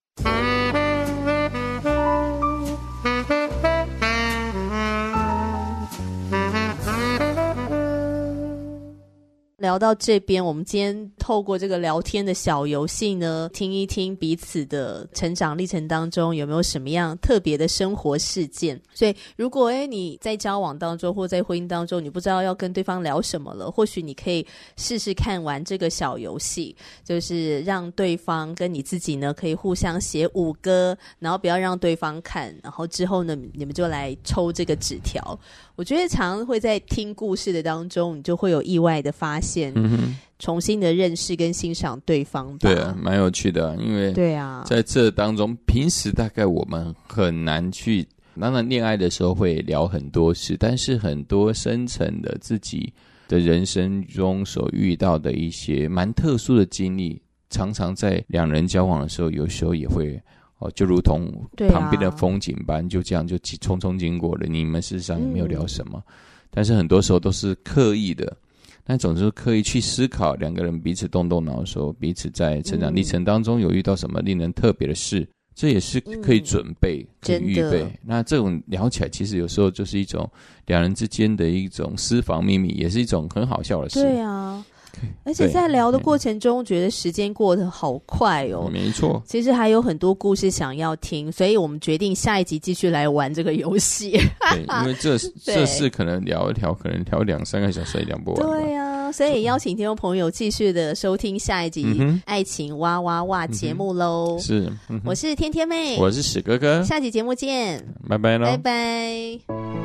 聊到这边，我们今天透过这个聊天的小游戏呢，听一听彼此的成长历程当中有没有什么样特别的生活事件。所以如果你在交往当中或在婚姻当中，你不知道要跟对方聊什么了，或许你可以试试看玩这个小游戏，就是让对方跟你自己呢可以互相写5个，然后不要让对方看，然后之后呢你们就来抽这个纸条。我觉得常会在听故事的当中，你就会有意外的发现，重新的认识跟欣赏对方吧。 对啊，蛮有趣的，因为对啊，在这当中，平时大概我们很难去，当然恋爱的时候会聊很多事，但是很多深层的自己的人生中所遇到的一些蛮特殊的经历，常常在两人交往的时候，有时候也会。就如同旁边的风景般，就这样就匆匆经过了。你们事实上也没有聊什么，但是很多时候都是刻意的。那总是刻意去思考，两个人彼此动脑的时候，彼此在成长历程当中有遇到什么令人特别的事，这也是可以准备、可以预备。那这种聊起来，其实有时候就是一种两人之间的一种私房秘密，也是一种很好笑的事。 对啊。而且在聊的过程中，觉得时间过得好快哦。 没错， 其实还有很多故事想要听，所以我们决定下一集继续来玩这个游戏。 对，因为这事可能聊一聊，可能聊2-3个小时也聊不完。 对啊，所以邀请听众朋友继续的收听下一集爱情哇哇哇节目喽。 是， 我是天天妹， 我是史哥哥， 下集节目见， 拜拜喽， 拜拜。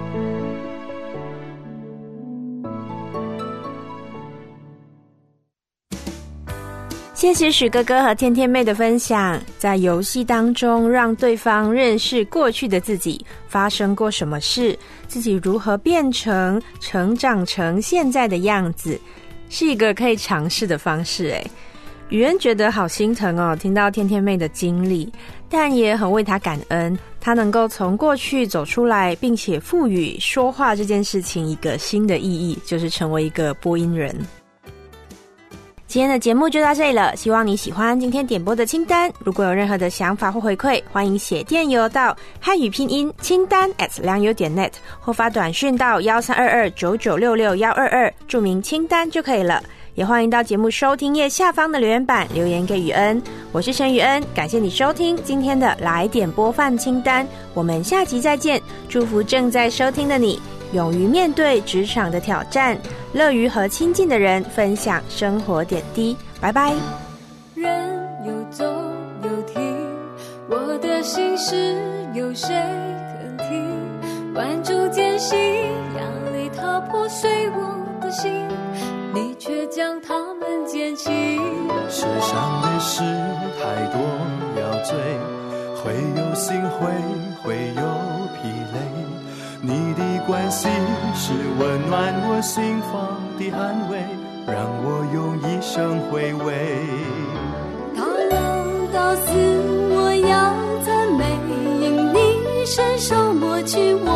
谢谢史哥哥和天天妹的分享，在游戏当中让对方认识过去的自己，发生过什么事，自己如何变成成长成现在的样子，是一个可以尝试的方式。宇恩觉得好心疼哦，听到天天妹的经历，但也很为她感恩，她能够从过去走出来，并且赋予说话这件事情一个新的意义，就是成为一个播音人。今天的节目就到这里了，希望你喜欢今天点播的清单。如果有任何的想法或回馈，欢迎写电邮到汉语拼音清单@良友.net，或发短讯到132299662122，注明清单就可以了。也欢迎到节目收听页下方的留言板留言给宇恩。我是陈宇恩，感谢你收听今天的来点播放清单，我们下集再见。祝福正在收听的你，勇于面对职场的挑战，乐于和亲近的人分享生活点滴。拜拜。 人有走有停，我的心事有谁肯听？万株艰辛，压力它破碎我的心，你却将它们捡起。 世上的事太多要追，会有心会有疲累，你的关心是温暖我心房的安慰，让我用一生回味。 到老到死我要赞美，因你伸手抹去我